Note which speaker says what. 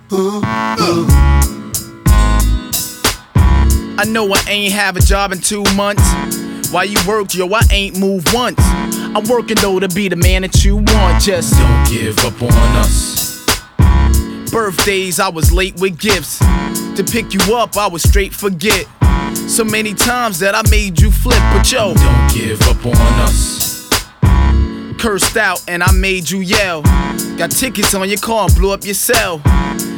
Speaker 1: I know I ain't have a job in 2 months. While you worked, yo, I ain't moved once. I'm working though to be the man that you want. Just
Speaker 2: don't give up on us.
Speaker 1: Birthdays, I was late with gifts. To pick you up, I was straight forget. So many times that I made you flip, but yo,
Speaker 2: don't give up on us.
Speaker 1: Cursed out and I made you yell. Got tickets on your car and blew up your cell.